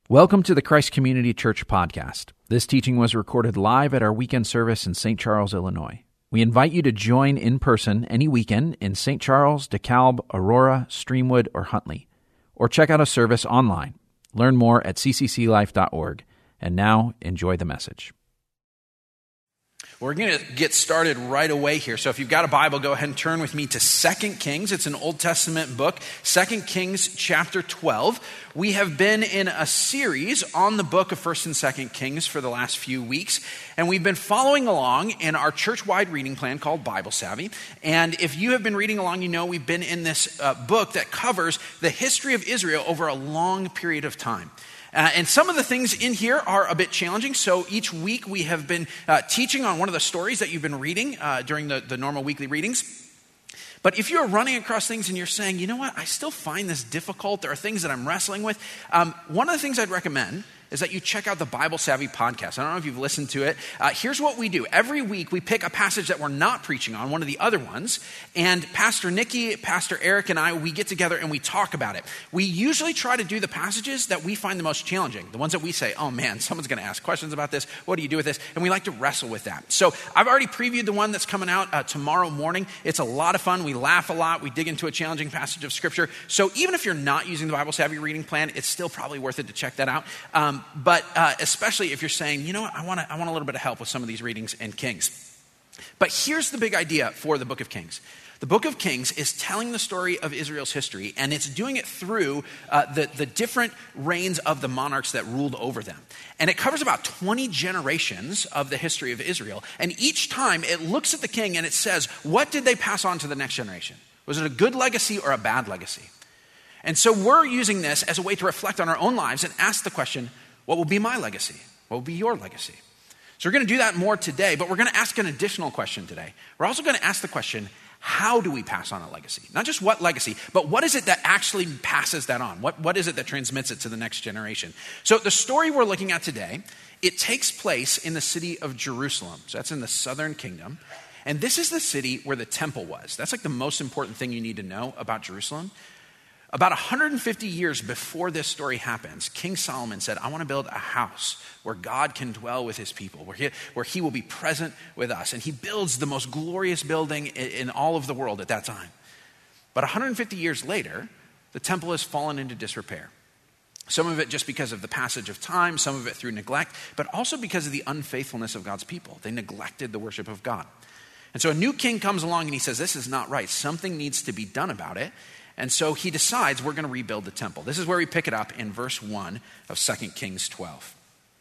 Welcome to the Christ Community Church podcast. This teaching was recorded live at our weekend service in St. Charles, Illinois. We invite you to join in person any weekend in St. Charles, DeKalb, Aurora, Streamwood, or Huntley, or check out a service online. Learn more at ccclife.org. And now, enjoy the message. We're going to get started right away here. So if you've got a Bible, go ahead and turn with me to 2 Kings. It's an Old Testament book, 2 Kings chapter 12. We have been in a series on the book of 1st and 2nd Kings for the last few weeks, and we've been following along in our church-wide reading plan called Bible Savvy. And if you have been reading along, you know we've been in this book that covers the history of Israel over a long period of time. And some of the things in here are a bit challenging. So each week we have been teaching on one of the stories that you've been reading during the normal weekly readings. But if you're running across things and you're saying, you know what, I still find this difficult, there are things that I'm wrestling with, one of the things I'd recommend is that you check out the Bible Savvy podcast. I don't know if you've listened to it. Here's what we do. Every week we pick a passage that we're not preaching on, one of the other ones, and Pastor Nikki, Pastor Eric, and I, we get together and we talk about it. We usually try to do the passages that we find the most challenging, the ones that we say, oh man, someone's going to ask questions about this. What do you do with this? And we like to wrestle with that. So I've already previewed the one that's coming out tomorrow morning. It's a lot of fun. We laugh a lot. We dig into a challenging passage of Scripture. So even if you're not using the Bible Savvy reading plan, it's still probably worth it to check that out. But especially if you're saying, you know what, I want a little bit of help with some of these readings in Kings. But here's the big idea for the book of Kings. The book of Kings is telling the story of Israel's history, and it's doing it through the different reigns of the monarchs that ruled over them. And it covers about 20 generations of the history of Israel. And each time it looks at the king and it says, what did they pass on to the next generation? Was it a good legacy or a bad legacy? And so we're using this as a way to reflect on our own lives and ask the question, what will be my legacy? What will be your legacy? So we're going to do that more today, but we're going to ask an additional question today. We're also going to ask the question, how do we pass on a legacy? Not just what legacy, but what is it that actually passes that on? What is it that transmits it to the next generation? So the story we're looking at today, it takes place in the city of Jerusalem. So that's in the southern kingdom. And this is the city where the temple was. That's like the most important thing you need to know about Jerusalem. About 150 years before this story happens, King Solomon said, I want to build a house where God can dwell with his people, where he will be present with us. And he builds the most glorious building in all of the world at that time. But 150 years later, the temple has fallen into disrepair. Some of it just because of the passage of time, some of it through neglect, but also because of the unfaithfulness of God's people. They neglected the worship of God. And so a new king comes along and he says, this is not right. Something needs to be done about it. And so he decides we're going to rebuild the temple. This is where we pick it up in verse 1 of 2 Kings 12.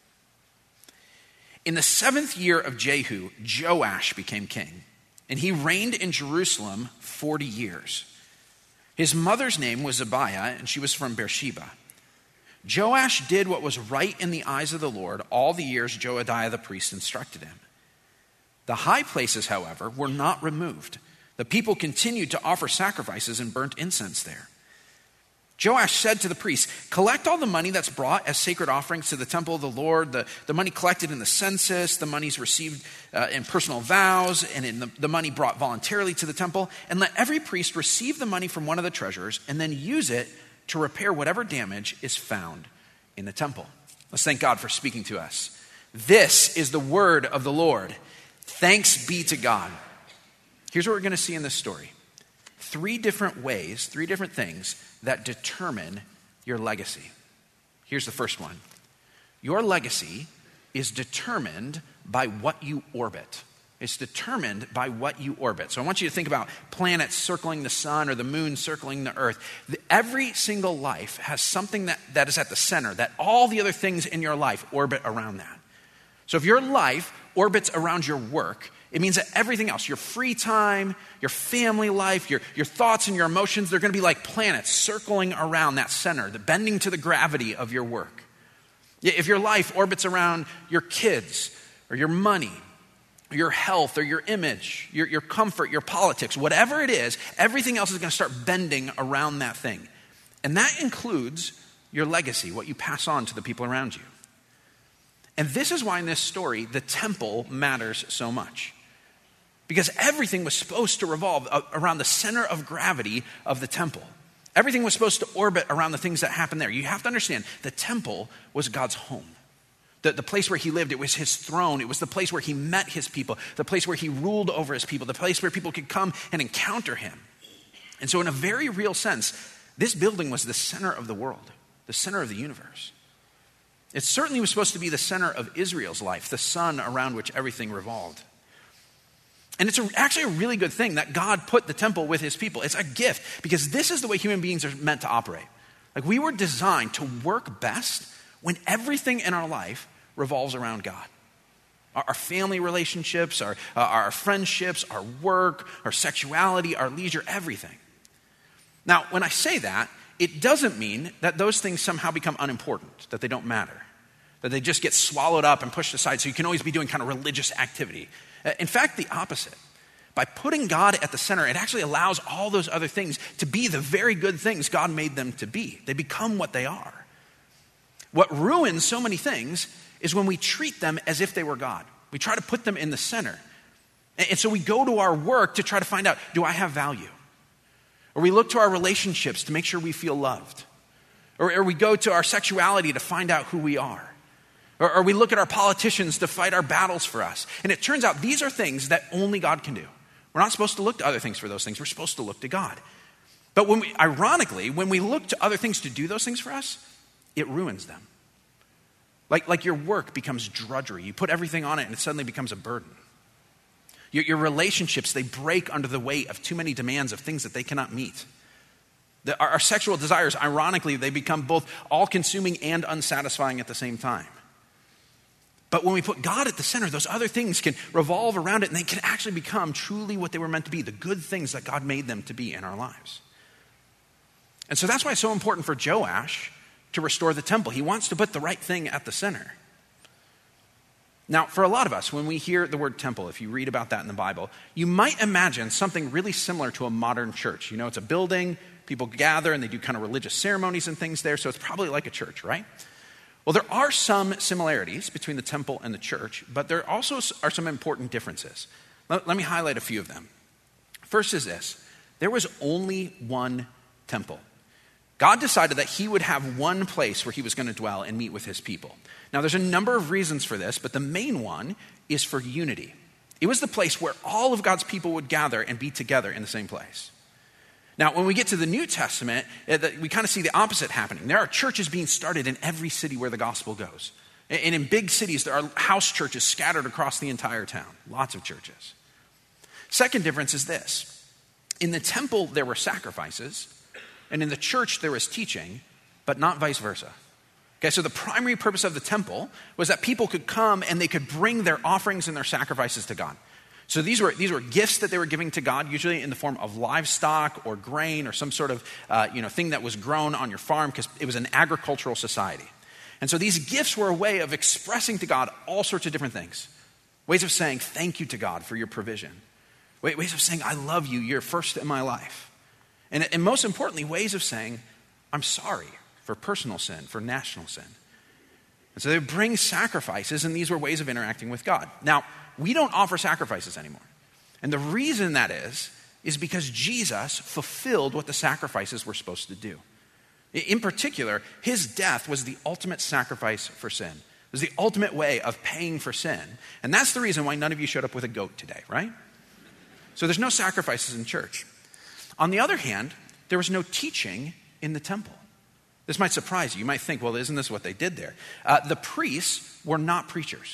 In the 7th year of Jehu, Joash became king, and he reigned in Jerusalem 40 years. His mother's name was Abiah, and she was from Beersheba. Joash did what was right in the eyes of the Lord all the years Joadiah the priest instructed him. The high places, however, were not removed. The people continued to offer sacrifices and burnt incense there. Joash said to the priests, collect all the money that's brought as sacred offerings to the temple of the Lord, the money collected in the census, the monies received in personal vows, and in the money brought voluntarily to the temple, and let every priest receive the money from one of the treasurers and then use it to repair whatever damage is found in the temple. Let's thank God for speaking to us. This is the word of the Lord. Thanks be to God. Here's what we're going to see in this story. 3 different ways, 3 different things that determine your legacy. Here's the first one. Your legacy is determined by what you orbit. It's determined by what you orbit. So I want you to think about planets circling the sun or the moon circling the earth. Every single life has something that is at the center, that all the other things in your life orbit around that. So if your life orbits around your work, it means that everything else, your free time, your family life, your thoughts and your emotions, they're going to be like planets circling around that center, bending to the gravity of your work. If your life orbits around your kids or your money, or your health or your image, your comfort, your politics, whatever it is, everything else is going to start bending around that thing. And that includes your legacy, what you pass on to the people around you. And this is why in this story, the temple matters so much. Because everything was supposed to revolve around the center of gravity of the temple. Everything was supposed to orbit around the things that happened there. You have to understand, the temple was God's home. The place where he lived, it was his throne. It was the place where he met his people, the place where he ruled over his people, the place where people could come and encounter him. And so in a very real sense, this building was the center of the world, the center of the universe. It certainly was supposed to be the center of Israel's life, the sun around which everything revolved. And it's actually a really good thing that God put the temple with his people. It's a gift because this is the way human beings are meant to operate. Like, we were designed to work best when everything in our life revolves around God. Our family relationships, our friendships, our work, our sexuality, our leisure, everything. Now, when I say that, it doesn't mean that those things somehow become unimportant, that they don't matter, that they just get swallowed up and pushed aside so you can always be doing kind of religious activity. In fact, the opposite. By putting God at the center, it actually allows all those other things to be the very good things God made them to be. They become what they are. What ruins so many things is when we treat them as if they were God. We try to put them in the center. And so we go to our work to try to find out, do I have value? Or we look to our relationships to make sure we feel loved. Or we go to our sexuality to find out who we are. Or we look at our politicians to fight our battles for us. And it turns out these are things that only God can do. We're not supposed to look to other things for those things. We're supposed to look to God. But ironically, when we look to other things to do those things for us, it ruins them. Like your work becomes drudgery. You put everything on it and it suddenly becomes a burden. Your relationships, they break under the weight of too many demands of things that they cannot meet. Our sexual desires, ironically, they become both all-consuming and unsatisfying at the same time. But when we put God at the center, those other things can revolve around it and they can actually become truly what they were meant to be, the good things that God made them to be in our lives. And so that's why it's so important for Joash to restore the temple. He wants to put the right thing at the center. Now, for a lot of us, when we hear the word temple, if you read about that in the Bible, you might imagine something really similar to a modern church. You know, it's a building, people gather and they do kind of religious ceremonies and things there, so it's probably like a church, right? Well, there are some similarities between the temple and the church, but there also are some important differences. Let me highlight a few of them. First is this: there was only one temple. God decided that he would have one place where he was going to dwell and meet with his people. Now, there's a number of reasons for this, but the main one is for unity. It was the place where all of God's people would gather and be together in the same place. Now, when we get to the New Testament, we kind of see the opposite happening. There are churches being started in every city where the gospel goes. And in big cities, there are house churches scattered across the entire town. Lots of churches. Second difference is this: in the temple, there were sacrifices, and in the church, there was teaching, but not vice versa. Okay, so the primary purpose of the temple was that people could come and they could bring their offerings and their sacrifices to God. So these were gifts that they were giving to God, usually in the form of livestock or grain or some sort of thing that was grown on your farm, because it was an agricultural society. And so these gifts were a way of expressing to God all sorts of different things. Ways of saying thank you to God for your provision. Ways of saying I love you, you're first in my life. And most importantly, ways of saying I'm sorry for personal sin, for national sin. And so they bring sacrifices, and these were ways of interacting with God. Now, we don't offer sacrifices anymore. And the reason that is because Jesus fulfilled what the sacrifices were supposed to do. In particular, his death was the ultimate sacrifice for sin. It was the ultimate way of paying for sin. And that's the reason why none of you showed up with a goat today, right? So there's no sacrifices in church. On the other hand, there was no teaching in the temple. This might surprise you. You might think, well, isn't this what they did there? The priests were not preachers.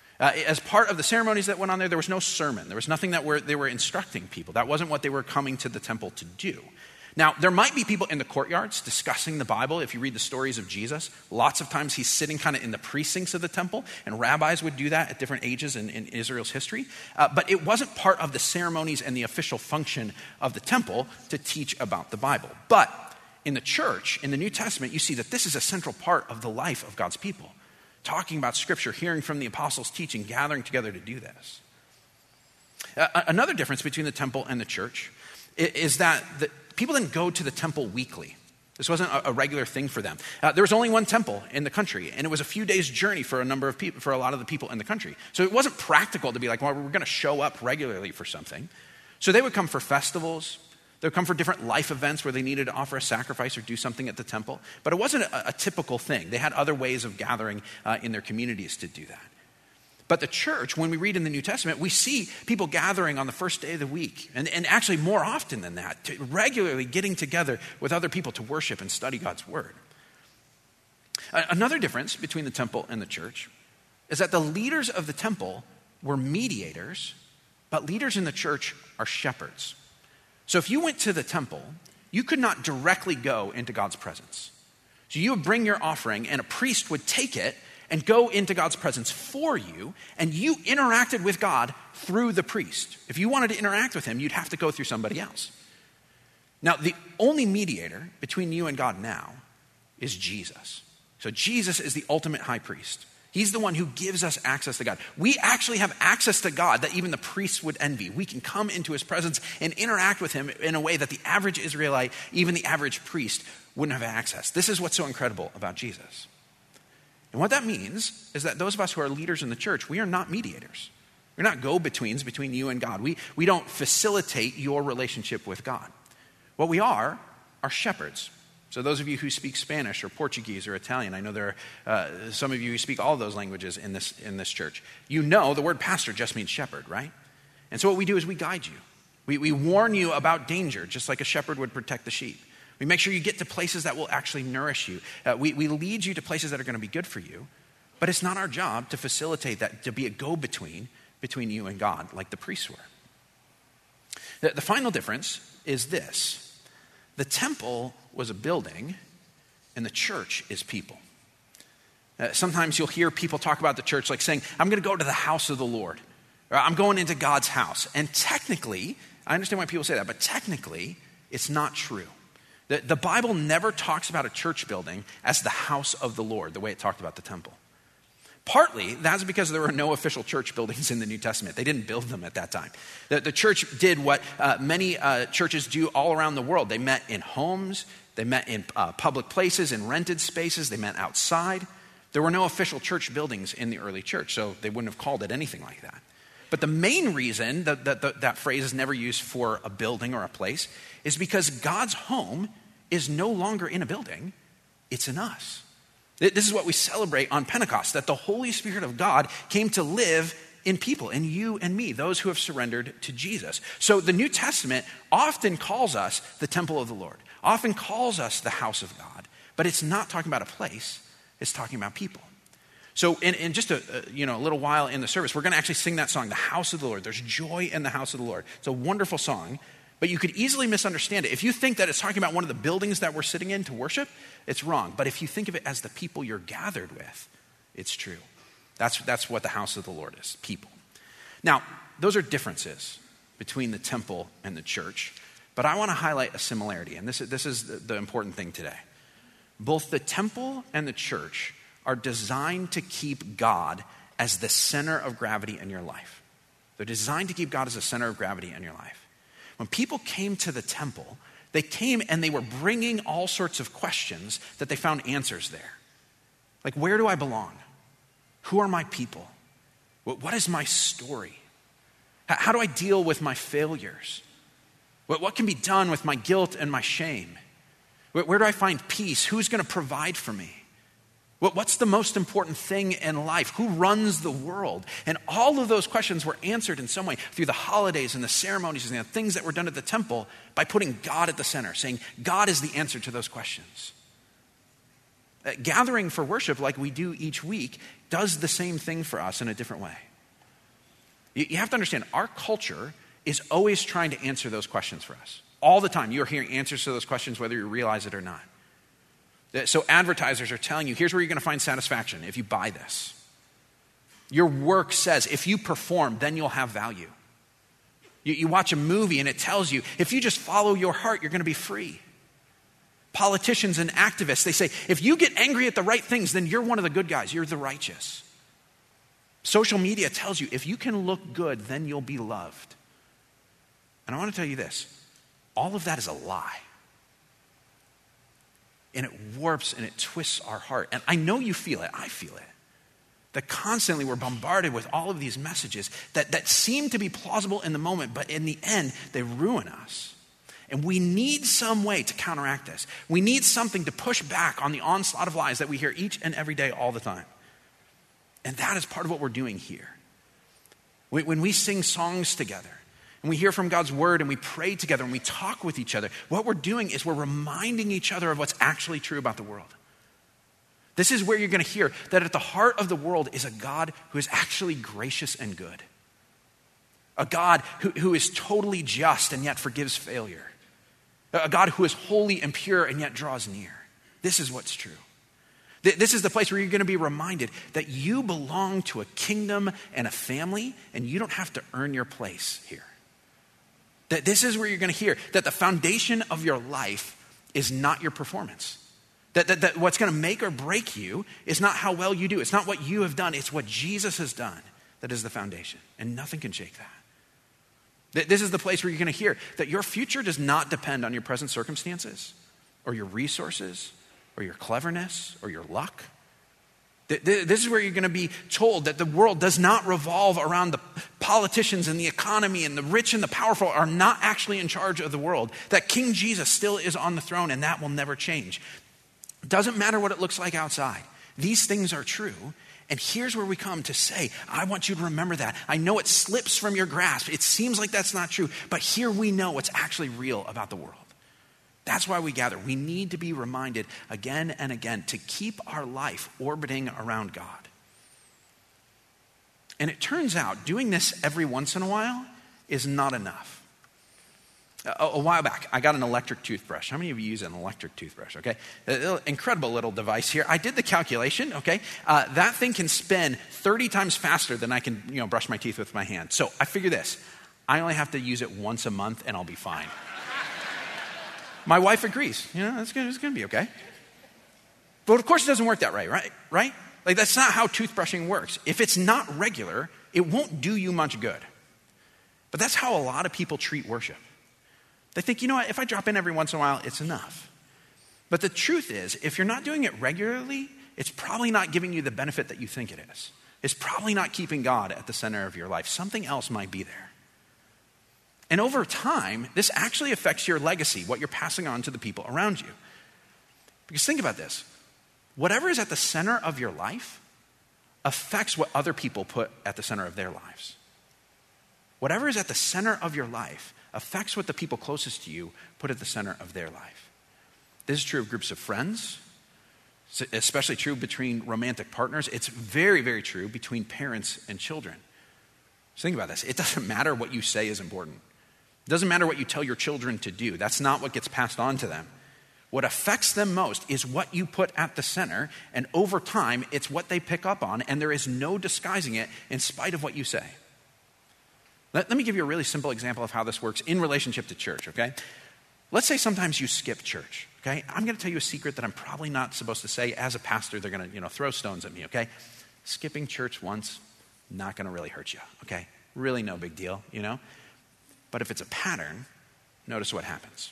As part of the ceremonies that went on there was no sermon. There was nothing that they were instructing people. That wasn't what they were coming to the temple to do. Now, there might be people in the courtyards discussing the Bible. If you read the stories of Jesus, lots of times he's sitting kind of in the precincts of the temple, and rabbis would do that at different ages in Israel's history. But it wasn't part of the ceremonies and the official function of the temple to teach about the Bible. But in the church, in the New Testament, you see that this is a central part of the life of God's people. Talking about Scripture, hearing from the apostles' teaching, gathering together to do this. Another difference between the temple and the church is that people didn't go to the temple weekly. This wasn't a regular thing for them. There was only one temple in the country, and it was a few days' journey for a number of people, for a lot of the people in the country. So it wasn't practical to be like, well, we're going to show up regularly for something. So they would come for festivals. They would come for different life events where they needed to offer a sacrifice or do something at the temple. But it wasn't a typical thing. They had other ways of gathering in their communities to do that. But the church, when we read in the New Testament, we see people gathering on the first day of the week, and actually more often than that, regularly getting together with other people to worship and study God's word. Another difference between the temple and the church is that the leaders of the temple were mediators, but leaders in the church are shepherds. So if you went to the temple, you could not directly go into God's presence. So you would bring your offering, and a priest would take it and go into God's presence for you, and you interacted with God through the priest. If you wanted to interact with him, you'd have to go through somebody else. Now, the only mediator between you and God now is Jesus. So Jesus is the ultimate high priest. He's the one who gives us access to God. We actually have access to God that even the priests would envy. We can come into his presence and interact with him in a way that the average Israelite, even the average priest, wouldn't have access. This is what's so incredible about Jesus. And what that means is that those of us who are leaders in the church, we are not mediators. We're not go-betweens between you and God. We don't facilitate your relationship with God. What we are shepherds. So those of you who speak Spanish or Portuguese or Italian, I know there are some of you who speak all of those languages in this church. You know the word pastor just means shepherd, right? And so what we do is we guide you. We warn you about danger, just like a shepherd would protect the sheep. We make sure you get to places that will actually nourish you. We lead you to places that are going to be good for you, but it's not our job to facilitate that, to be a go-between between you and God, like the priests were. The final difference is this. The temple was a building, and the church is people. Sometimes you'll hear people talk about the church like saying, I'm going to go to the house of the Lord, or I'm going into God's house. And technically, I understand why people say that, but technically, it's not true. The Bible never talks about a church building as the house of the Lord, the way it talked about the temple. Partly, that's because there were no official church buildings in the New Testament. They didn't build them at that time. The church did what many churches do all around the world. They met in homes, they met in public places, in rented spaces, they met outside. There were no official church buildings in the early church, so they wouldn't have called it anything like that. But the main reason that phrase is never used for a building or a place is because God's home is no longer in a building, it's in us. This is what we celebrate on Pentecost, that the Holy Spirit of God came to live in people, in you and me, those who have surrendered to Jesus. So the New Testament often calls us the temple of the Lord, often calls us the house of God, but it's not talking about a place, it's talking about people. So in just a little while in the service, we're going to actually sing that song, The House of the Lord. There's joy in the house of the Lord. It's a wonderful song, but you could easily misunderstand it. If you think that it's talking about one of the buildings that we're sitting in to worship, it's wrong. But if you think of it as the people you're gathered with, it's true. That's what the house of the Lord is, people. Now, those are differences between the temple and the church, but I want to highlight a similarity, and this is the important thing today. Both the temple and the church are designed to keep God as the center of gravity in your life. They're designed to keep God as the center of gravity in your life. When people came to the temple, they came and they were bringing all sorts of questions that they found answers there. Like, where do I belong? Who are my people? What is my story? How do I deal with my failures? What can be done with my guilt and my shame? Where do I find peace? Who's going to provide for me? What's the most important thing in life? Who runs the world? And all of those questions were answered in some way through the holidays and the ceremonies and the things that were done at the temple by putting God at the center, saying God is the answer to those questions. Gathering for worship like we do each week does the same thing for us in a different way. You have to understand, our culture is always trying to answer those questions for us. All the time, you're hearing answers to those questions whether you realize it or not. So advertisers are telling you, here's where you're going to find satisfaction if you buy this. Your work says if you perform, then you'll have value. You watch a movie and it tells you, if you just follow your heart, you're going to be free. Politicians and activists, they say, if you get angry at the right things, then you're one of the good guys. You're the righteous. Social media tells you, if you can look good, then you'll be loved. And I want to tell you this, all of that is a lie. And it warps and it twists our heart. And I know you feel it. I feel it. That constantly we're bombarded with all of these messages that seem to be plausible in the moment, but in the end, they ruin us. And we need some way to counteract this. We need something to push back on the onslaught of lies that we hear each and every day all the time. And that is part of what we're doing here. When we sing songs together, and we hear from God's word, and we pray together, and we talk with each other, what we're doing is we're reminding each other of what's actually true about the world. This is where you're going to hear that at the heart of the world is a God who is actually gracious and good. A God who is totally just and yet forgives failure. A God who is holy and pure and yet draws near. This is what's true. This is the place where you're going to be reminded that you belong to a kingdom and a family, and you don't have to earn your place here. That this is where you're going to hear that the foundation of your life is not your performance. That what's going to make or break you is not how well you do. It's not what you have done. It's what Jesus has done that is the foundation, and nothing can shake that. This is the place where you're going to hear that your future does not depend on your present circumstances or your resources or your cleverness, or your luck. This is where you're going to be told that the world does not revolve around the politicians and the economy, and the rich and the powerful are not actually in charge of the world. That King Jesus still is on the throne, and that will never change. It doesn't matter what it looks like outside. These things are true. And here's where we come to say, I want you to remember that. I know it slips from your grasp. It seems like that's not true. But here we know what's actually real about the world. That's why we gather. We need to be reminded again and again to keep our life orbiting around God. And it turns out doing this every once in a while is not enough. A while back, I got an electric toothbrush. How many of you use an electric toothbrush, okay? Incredible little device here. I did the calculation, okay? That thing can spin 30 times faster than I can, brush my teeth with my hand. So I figure this. I only have to use it once a month and I'll be fine. My wife agrees. It's going to be okay. But of course it doesn't work that way, right? Like that's not how toothbrushing works. If it's not regular, it won't do you much good. But that's how a lot of people treat worship. They think, if I drop in every once in a while, it's enough. But the truth is, if you're not doing it regularly, it's probably not giving you the benefit that you think it is. It's probably not keeping God at the center of your life. Something else might be there. And over time, this actually affects your legacy, what you're passing on to the people around you. Because think about this. Whatever is at the center of your life affects what other people put at the center of their lives. Whatever is at the center of your life affects what the people closest to you put at the center of their life. This is true of groups of friends. It's especially true between romantic partners. It's very, very true between parents and children. So think about this. It doesn't matter what you say is important. It doesn't matter what you tell your children to do. That's not what gets passed on to them. What affects them most is what you put at the center, and over time, it's what they pick up on, and there is no disguising it in spite of what you say. Let me give you a really simple example of how this works in relationship to church, okay? Let's say sometimes you skip church, okay? I'm going to tell you a secret that I'm probably not supposed to say. As a pastor, they're going to throw stones at me, okay? Skipping church once, not going to really hurt you, okay? Really no big deal, But if it's a pattern, notice what happens.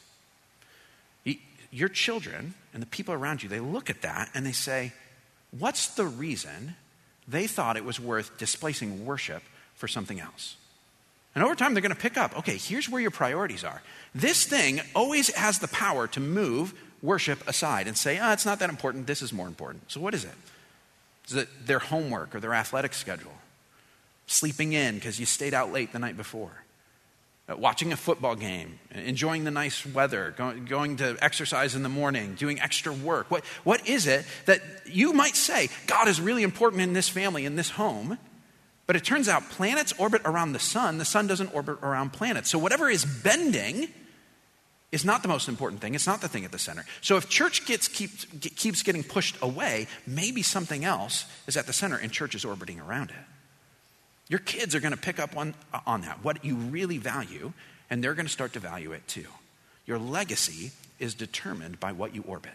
Your children and the people around you, they look at that and they say, what's the reason they thought it was worth displacing worship for something else? And over time, they're going to pick up, okay, here's where your priorities are. This thing always has the power to move worship aside and say, it's not that important, this is more important. So what is it? Is it their homework or their athletic schedule? Sleeping in because you stayed out late the night before? Watching a football game, enjoying the nice weather, going to exercise in the morning, doing extra work. What is it that you might say, God is really important in this family, in this home, but it turns out planets orbit around the sun doesn't orbit around planets. So whatever is bending is not the most important thing. It's not the thing at the center. So if church keeps getting pushed away, maybe something else is at the center and church is orbiting around it. Your kids are going to pick up on that, what you really value, and they're going to start to value it too. Your legacy is determined by what you orbit.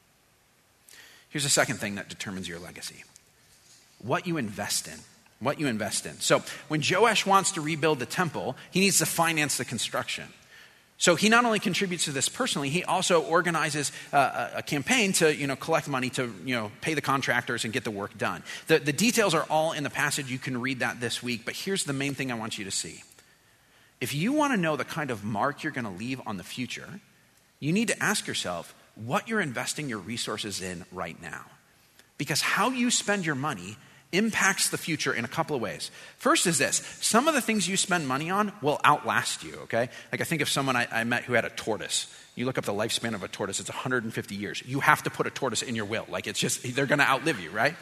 Here's a second thing that determines your legacy. What you invest in. So when Joash wants to rebuild the temple, he needs to finance the construction. So he not only contributes to this personally, he also organizes a campaign to collect money to pay the contractors and get the work done. The details are all in the passage. You can read that this week, but here's the main thing I want you to see. If you want to know the kind of mark you're going to leave on the future, you need to ask yourself what you're investing your resources in right now. Because how you spend your money impacts the future in a couple of ways. First is this: some of the things you spend money on will outlast you, okay? Like I think of someone I met who had a tortoise. You look up the lifespan of a tortoise, it's 150 years. You have to put a tortoise in your will. Like it's just, they're going to outlive you, right?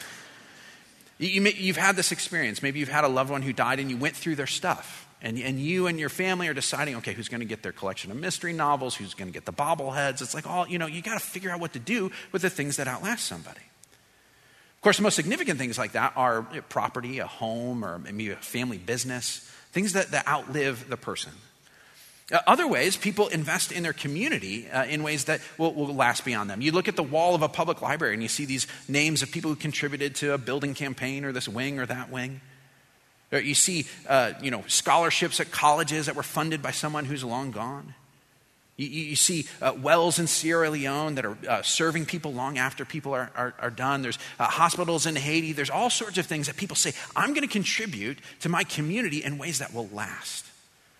You've had this experience. Maybe you've had a loved one who died and you went through their stuff. And you and your family are deciding, okay, who's going to get their collection of mystery novels? Who's going to get the bobbleheads? It's like, you got to figure out what to do with the things that outlast somebody. Of course, the most significant things like that are property, a home, or maybe a family business, things that outlive the person. Other ways, people invest in their community in ways that will last beyond them. You look at the wall of a public library and you see these names of people who contributed to a building campaign or this wing or that wing. Or you see, scholarships at colleges that were funded by someone who's long gone. You see wells in Sierra Leone that are serving people long after people are done. There's hospitals in Haiti. There's all sorts of things that people say, I'm going to contribute to my community in ways that will last.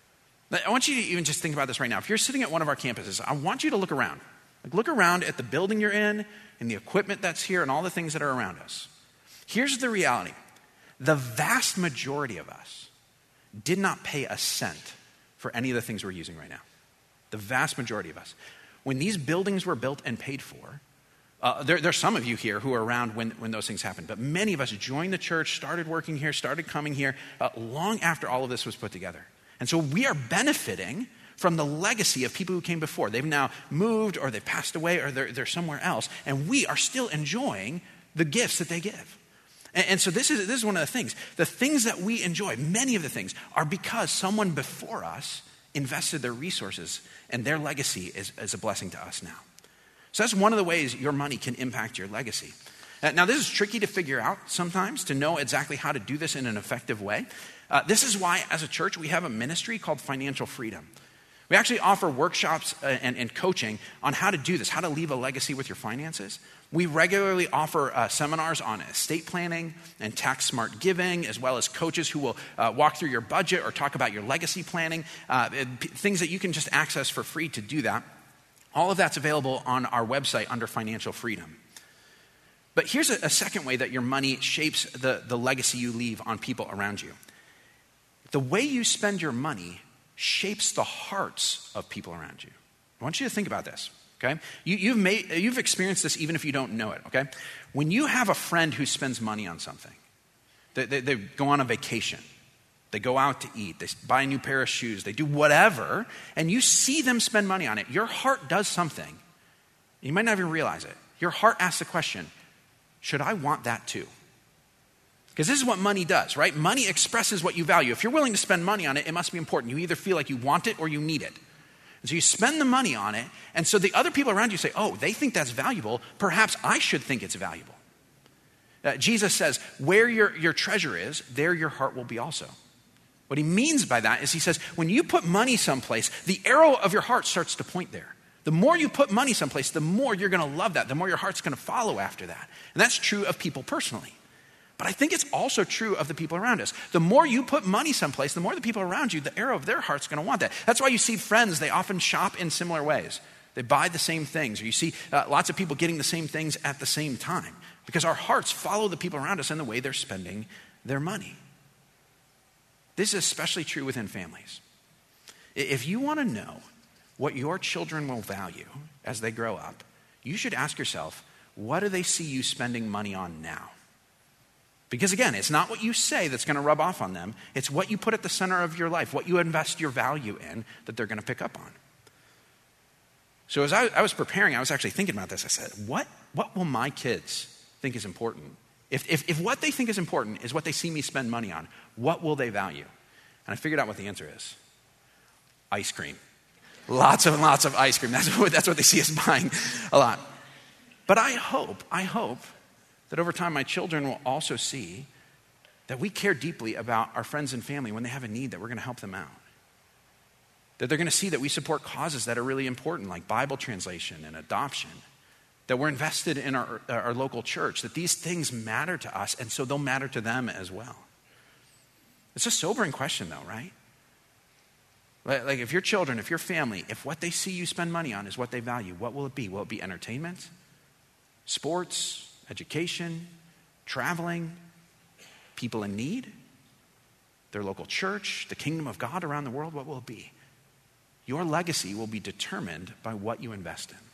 I want you to even just think about this right now. If you're sitting at one of our campuses, I want you to look around. Like look around at the building you're in and the equipment that's here and all the things that are around us. Here's the reality. The vast majority of us did not pay a cent for any of the things we're using right now. The vast majority of us. When these buildings were built and paid for, there's some of you here who are around when those things happened, but many of us joined the church, started working here, started coming here long after all of this was put together. And so we are benefiting from the legacy of people who came before. They've now moved or they've passed away or they're somewhere else, and we are still enjoying the gifts that they give. And so this is one of the things. The things that we enjoy, many of the things, are because someone before us invested their resources, and their legacy is a blessing to us now. So that's one of the ways your money can impact your legacy. Now, this is tricky to figure out sometimes, to know exactly how to do this in an effective way. This is why, as a church, we have a ministry called Financial Freedom. We actually offer workshops and coaching on how to do this, how to leave a legacy with your finances. We regularly offer seminars on estate planning and tax-smart giving, as well as coaches who will walk through your budget or talk about your legacy planning, things that you can just access for free to do that. All of that's available on our website under Financial Freedom. But here's a second way that your money shapes the legacy you leave on people around you. The way you spend your money shapes the hearts of people around you. I want you to think about this, okay? You've experienced this even if you don't know it, okay? When you have a friend who spends money on something, they go on a vacation, they go out to eat, they buy a new pair of shoes, they do whatever, and you see them spend money on it, your heart does something. You might not even realize it. Your heart asks the question, should I want that too? Because this is what money does, right? Money expresses what you value. If you're willing to spend money on it, it must be important. You either feel like you want it or you need it. And so you spend the money on it, and so the other people around you say, oh, they think that's valuable. Perhaps I should think it's valuable. Jesus says, where your treasure is, there your heart will be also. What he means by that is he says, when you put money someplace, the arrow of your heart starts to point there. The more you put money someplace, the more you're going to love that, the more your heart's going to follow after that. And that's true of people personally. But I think it's also true of the people around us. The more you put money someplace, the more the people around you, the arrow of their heart's going to want that. That's why you see friends, they often shop in similar ways. They buy the same things. Or you see lots of people getting the same things at the same time. Because our hearts follow the people around us in the way they're spending their money. This is especially true within families. If you want to know what your children will value as they grow up, you should ask yourself, what do they see you spending money on now? Because again, it's not what you say that's going to rub off on them. It's what you put at the center of your life, what you invest your value in that they're going to pick up on. So as I was preparing, I was actually thinking about this. I said, what will my kids think is important? If what they think is important is what they see me spend money on, what will they value? And I figured out what the answer is. Ice cream. Lots and lots of ice cream. That's what they see us buying a lot. But I hope that over time my children will also see that we care deeply about our friends and family when they have a need, that we're going to help them out. That they're going to see that we support causes that are really important, like Bible translation and adoption. That we're invested in our local church, that these things matter to us, and so they'll matter to them as well. It's a sobering question though, right? Like if your children, if your family, if what they see you spend money on is what they value, what will it be? Will it be entertainment, sports, education, traveling, people in need, their local church, the kingdom of God around the world? What will it be? Your legacy will be determined by what you invest in.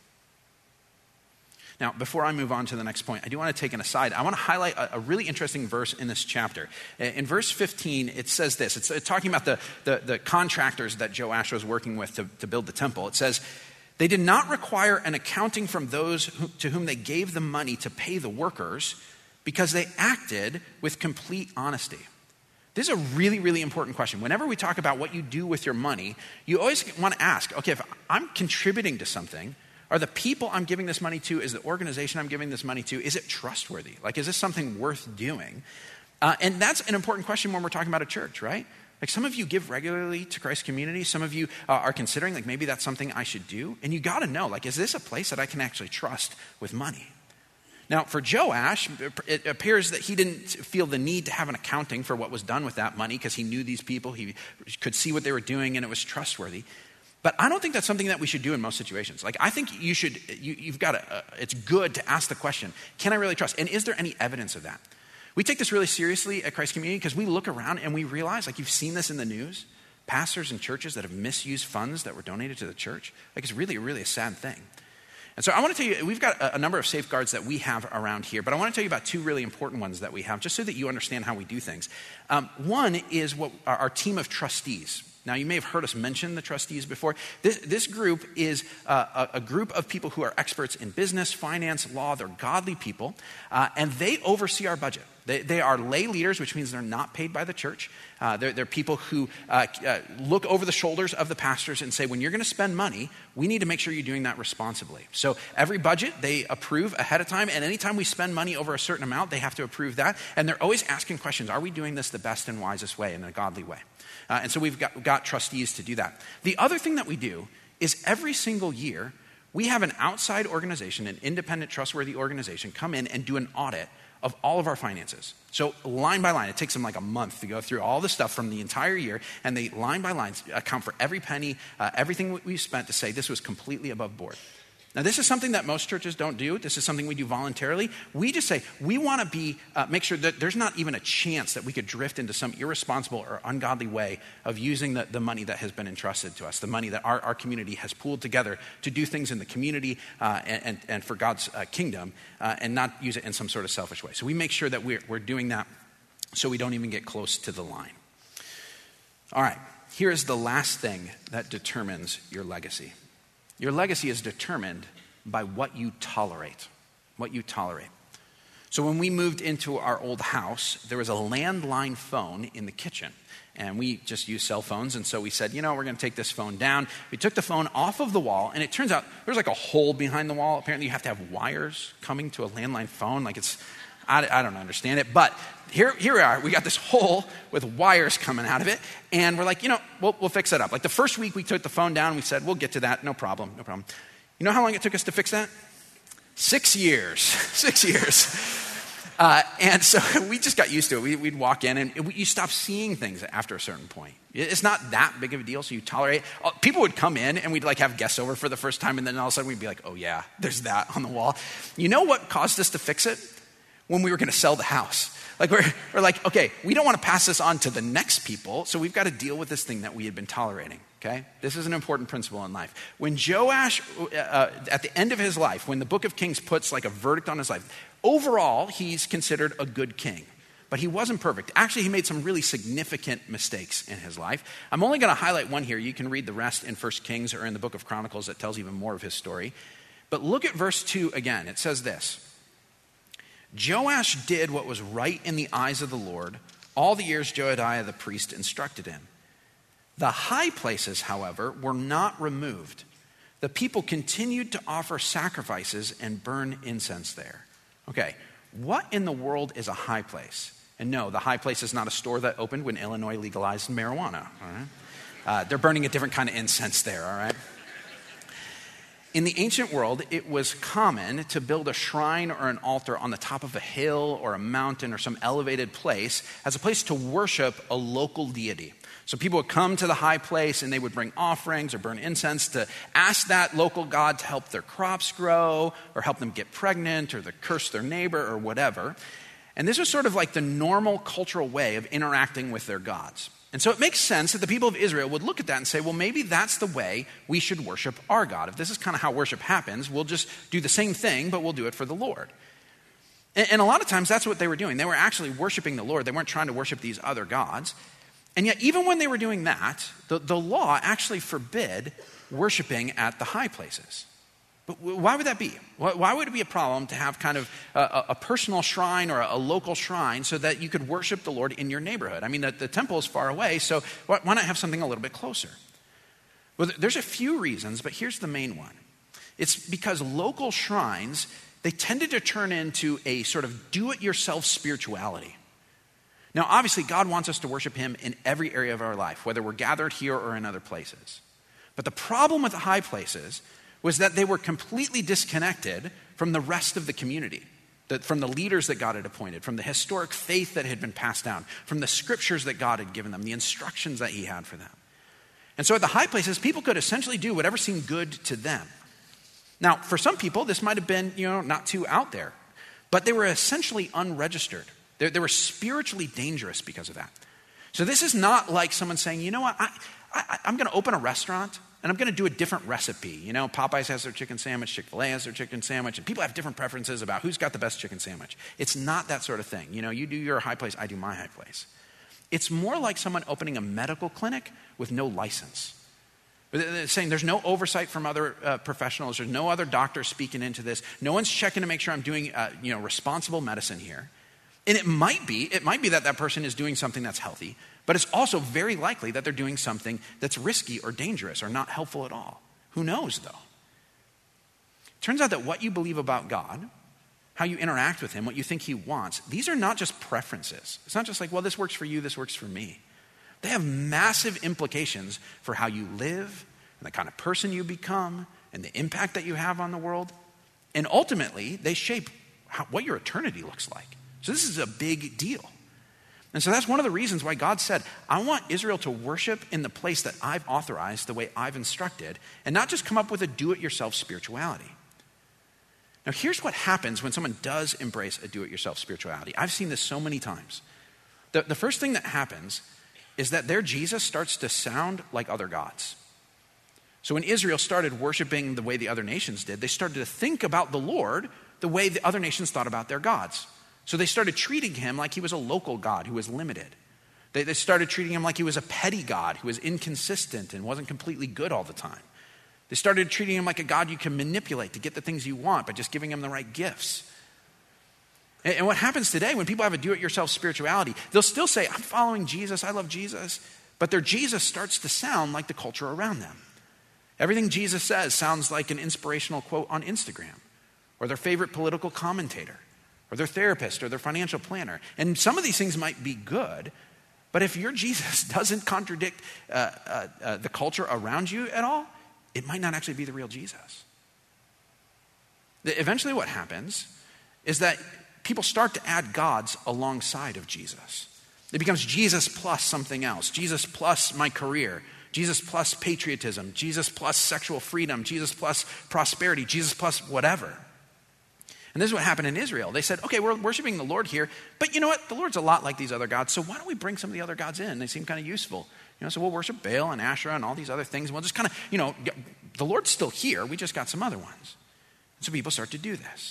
Now, before I move on to the next point, I do want to take an aside. I want to highlight a really interesting verse in this chapter. In verse 15, it says this. It's talking about the contractors that Joash was working with to build the temple. It says, they did not require an accounting from those to whom they gave the money to pay the workers because they acted with complete honesty. This is a really, really important question. Whenever we talk about what you do with your money, you always want to ask, okay, if I'm contributing to something, are the people I'm giving this money to, is the organization I'm giving this money to, is it trustworthy? Like, is this something worth doing? And that's an important question when we're talking about a church, right? Like some of you give regularly to Christ Community. Some of you are considering, like, maybe that's something I should do. And you got to know, like, is this a place that I can actually trust with money? Now, for Joash, it appears that he didn't feel the need to have an accounting for what was done with that money because he knew these people, he could see what they were doing, and it was trustworthy. But I don't think that's something that we should do in most situations. Like, I think you've got to, it's good to ask the question, can I really trust? And is there any evidence of that? We take this really seriously at Christ Community because we look around and we realize, like, you've seen this in the news, pastors and churches that have misused funds that were donated to the church. Like, it's really, really a sad thing. And so I want to tell you, we've got a number of safeguards that we have around here, but I want to tell you about two really important ones that we have, just so that you understand how we do things. One is what our team of trustees. Now, you may have heard us mention the trustees before. This group is a group of people who are experts in business, finance, law. They're godly people, and they oversee our budget. They are lay leaders, which means they're not paid by the church. They're people who look over the shoulders of the pastors and say, when you're going to spend money, we need to make sure you're doing that responsibly. So every budget, they approve ahead of time, and anytime we spend money over a certain amount, they have to approve that. And they're always asking questions, are we doing this the best and wisest way, in a godly way? And so we've got trustees to do that. The other thing that we do is every single year, we have an outside organization, an independent, trustworthy organization, come in and do an audit of all of our finances. So line by line, it takes them like a month to go through all the stuff from the entire year, and they line by line account for every penny, everything we spent, to say this was completely above board. Now, this is something that most churches don't do. This is something we do voluntarily. We just say we want to make sure that there's not even a chance that we could drift into some irresponsible or ungodly way of using the money that has been entrusted to us, the money that our community has pooled together to do things in the community and for God's kingdom, and not use it in some sort of selfish way. So we make sure that we're doing that so we don't even get close to the line. All right, here is the last thing that determines your legacy. Your legacy is determined by what you tolerate. What you tolerate. So when we moved into our old house, there was a landline phone in the kitchen. And we just use cell phones, and so we said, we're going to take this phone down. We took the phone off of the wall, and it turns out there's like a hole behind the wall. Apparently you have to have wires coming to a landline phone. Like, I don't understand it, but here we are. We got this hole with wires coming out of it, and we're like, we'll fix that up. Like the first week we took the phone down, we said, we'll get to that, no problem. You know how long it took us to fix that? 6 years. 6 years. And so we just got used to it. We'd walk in, and you stop seeing things after a certain point. It's not that big of a deal, so you tolerate it. People would come in, and we'd like have guests over for the first time, and then all of a sudden we'd be like, oh yeah, there's that on the wall. You know what caused us to fix it? When we were going to sell the house. Like we're like, okay, we don't want to pass this on to the next people, so we've got to deal with this thing that we had been tolerating, okay? This is an important principle in life. When Joash, at the end of his life, when the book of Kings puts like a verdict on his life, overall, he's considered a good king. But he wasn't perfect. Actually, he made some really significant mistakes in his life. I'm only going to highlight one here. You can read the rest in 1 Kings or in the book of Chronicles that tells even more of his story. But look at verse 2 again. It says this. Joash did what was right in the eyes of the Lord all the years Jehoiada the priest instructed him. The high places, however, were not removed. The people continued to offer sacrifices and burn incense there. Okay, what in the world is a high place? And no, the high place is not a store that opened when Illinois legalized marijuana. All right? They're burning a different kind of incense there, all right? in the ancient world, it was common to build a shrine or an altar on the top of a hill or a mountain or some elevated place as a place to worship a local deity. So people would come to the high place and they would bring offerings or burn incense to ask that local god to help their crops grow or help them get pregnant or to curse their neighbor or whatever. And this was sort of like the normal cultural way of interacting with their gods. And so it makes sense that the people of Israel would look at that and say, well, maybe that's the way we should worship our God. If this is kind of how worship happens, we'll just do the same thing, but we'll do it for the Lord. And a lot of times that's what they were doing. They were actually worshiping the Lord. They weren't trying to worship these other gods. And yet, even when they were doing that, the law actually forbid worshiping at the high places. But why would that be? Why would it be a problem to have kind of a personal shrine or a local shrine so that you could worship the Lord in your neighborhood? I mean, the temple is far away, so why not have something a little bit closer? Well, there's a few reasons, but here's the main one. It's because local shrines, they tended to turn into a sort of do-it-yourself spirituality. Now, obviously, God wants us to worship him in every area of our life, whether we're gathered here or in other places. But the problem with the high places was that they were completely disconnected from the rest of the community, from the leaders that God had appointed, from the historic faith that had been passed down, from the scriptures that God had given them, the instructions that he had for them. And so at the high places, people could essentially do whatever seemed good to them. Now, for some people, this might have been, not too out there, but they were essentially unregistered. They were spiritually dangerous because of that. So this is not like someone saying, you know what, I'm going to open a restaurant and I'm going to do a different recipe. Popeyes has their chicken sandwich, Chick-fil-A has their chicken sandwich, and people have different preferences about who's got the best chicken sandwich. It's not that sort of thing. You do your high place, I do my high place. It's more like someone opening a medical clinic with no license. They're saying there's no oversight from other professionals. There's no other doctors speaking into this. No one's checking to make sure I'm doing responsible medicine here. And it might be that person is doing something that's healthy, but it's also very likely that they're doing something that's risky or dangerous or not helpful at all. Who knows, though? It turns out that what you believe about God, how you interact with him, what you think he wants, these are not just preferences. It's not just like, well, this works for you, this works for me. They have massive implications for how you live and the kind of person you become and the impact that you have on the world. And ultimately, they shape what your eternity looks like. So this is a big deal. And so that's one of the reasons why God said, I want Israel to worship in the place that I've authorized, the way I've instructed, and not just come up with a do-it-yourself spirituality. Now, here's what happens when someone does embrace a do-it-yourself spirituality. I've seen this so many times. The first thing that happens is that their Jesus starts to sound like other gods. So when Israel started worshiping the way the other nations did, they started to think about the Lord the way the other nations thought about their gods. So they started treating him like he was a local god who was limited. They started treating him like he was a petty god who was inconsistent and wasn't completely good all the time. They started treating him like a god you can manipulate to get the things you want by just giving him the right gifts. And what happens today when people have a do-it-yourself spirituality, they'll still say, I'm following Jesus, I love Jesus, but their Jesus starts to sound like the culture around them. Everything Jesus says sounds like an inspirational quote on Instagram, or their favorite political commentator, or their therapist, or their financial planner. And some of these things might be good, but if your Jesus doesn't contradict the culture around you at all, it might not actually be the real Jesus. Eventually what happens is that people start to add gods alongside of Jesus. It becomes Jesus plus something else, Jesus plus my career, Jesus plus patriotism, Jesus plus sexual freedom, Jesus plus prosperity, Jesus plus whatever. And this is what happened in Israel. They said, okay, we're worshiping the Lord here, but you know what? The Lord's a lot like these other gods, so why don't we bring some of the other gods in? They seem kind of useful. So we'll worship Baal and Asherah and all these other things. We'll just kind of, the Lord's still here. We just got some other ones. And so people start to do this.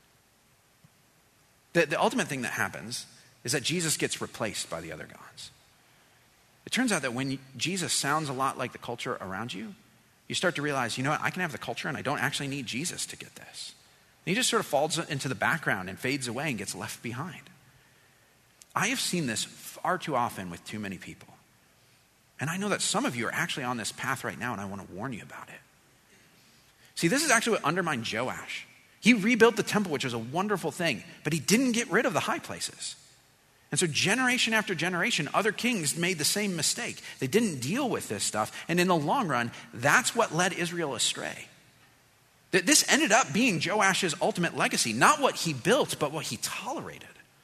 The ultimate thing that happens is that Jesus gets replaced by the other gods. It turns out that when Jesus sounds a lot like the culture around you, you start to realize, you know what? I can have the culture and I don't actually need Jesus to get this. And he just sort of falls into the background and fades away and gets left behind. I have seen this far too often with too many people. And I know that some of you are actually on this path right now, and I want to warn you about it. See, this is actually what undermined Joash. He rebuilt the temple, which was a wonderful thing, but he didn't get rid of the high places. And so generation after generation, other kings made the same mistake. They didn't deal with this stuff, and in the long run, that's what led Israel astray. This ended up being Joash's ultimate legacy, not what he built, but what he tolerated.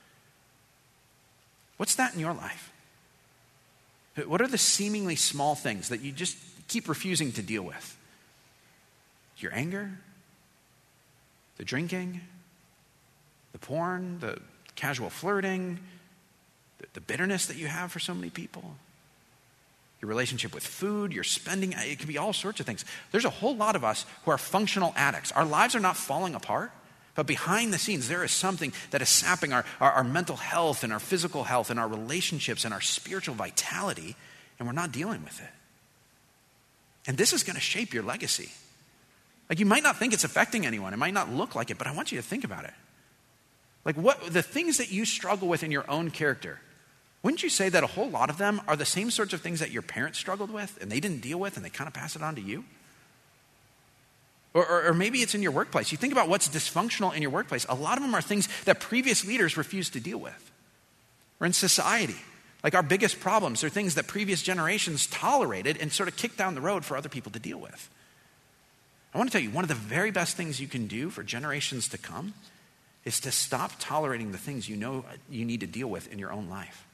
What's that in your life? What are the seemingly small things that you just keep refusing to deal with? Your anger, the drinking, the porn, the casual flirting, the bitterness that you have for so many people, your relationship with food, your spending. It can be all sorts of things. There's a whole lot of us who are functional addicts. Our lives are not falling apart, but behind the scenes, there is something that is sapping our mental health and our physical health and our relationships and our spiritual vitality, and we're not dealing with it. And this is going to shape your legacy. Like, you might not think it's affecting anyone. It might not look like it, but I want you to think about it. Like, what the things that you struggle with in your own character, wouldn't you say that a whole lot of them are the same sorts of things that your parents struggled with and they didn't deal with and they kind of pass it on to you? Or maybe it's in your workplace. You think about what's dysfunctional in your workplace. A lot of them are things that previous leaders refused to deal with. Or in society, like our biggest problems are things that previous generations tolerated and sort of kicked down the road for other people to deal with. I want to tell you, one of the very best things you can do for generations to come is to stop tolerating the things you know you need to deal with in your own life.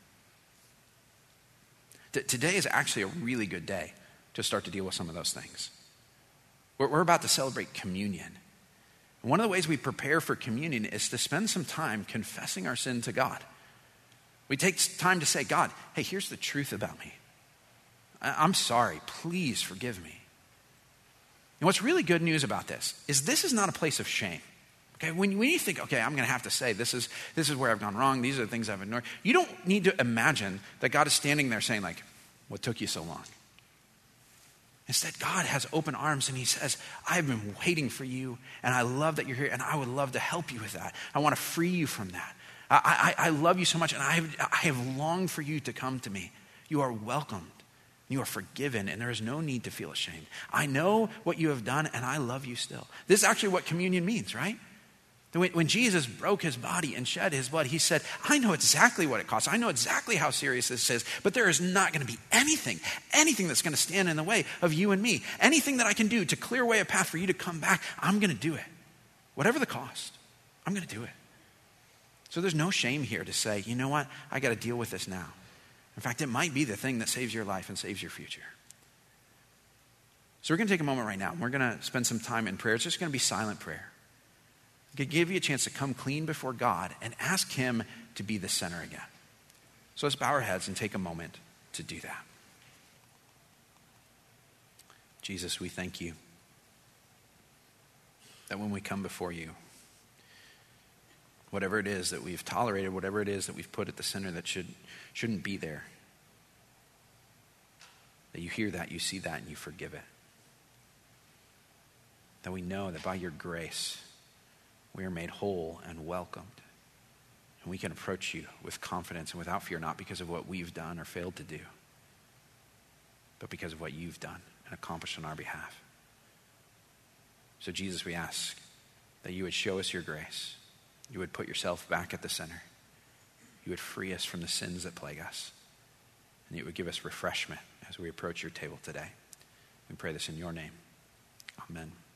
Today is actually a really good day to start to deal with some of those things. We're about to celebrate communion. And one of the ways we prepare for communion is to spend some time confessing our sin to God. We take time to say, God, hey, here's the truth about me. I'm sorry. Please forgive me. And what's really good news about this is not a place of shame. Okay, when you think, okay, I'm going to have to say this is where I've gone wrong. These are the things I've ignored. You don't need to imagine that God is standing there saying, like, what took you so long? Instead, God has open arms and he says, I've been waiting for you and I love that you're here and I would love to help you with that. I want to free you from that. I love you so much and I have longed for you to come to me. You are welcomed. You are forgiven and there is no need to feel ashamed. I know what you have done and I love you still. This is actually what communion means, right? When Jesus broke his body and shed his blood, he said, I know exactly what it costs. I know exactly how serious this is, but there is not going to be anything that's going to stand in the way of you and me. Anything that I can do to clear away a path for you to come back, I'm going to do it. Whatever the cost, I'm going to do it. So there's no shame here to say, you know what? I got to deal with this now. In fact, it might be the thing that saves your life and saves your future. So we're going to take a moment right now. We're going to spend some time in prayer. It's just going to be silent prayer. It give you a chance to come clean before God and ask him to be the center again. So let's bow our heads and take a moment to do that. Jesus, we thank you that when we come before you, whatever it is that we've tolerated, whatever it is that we've put at the center that shouldn't be there, that you hear that, you see that, and you forgive it. That we know that by your grace, we are made whole and welcomed. And we can approach you with confidence and without fear, not because of what we've done or failed to do, but because of what you've done and accomplished on our behalf. So Jesus, we ask that you would show us your grace. You would put yourself back at the center. You would free us from the sins that plague us. And you would give us refreshment as we approach your table today. We pray this in your name. Amen.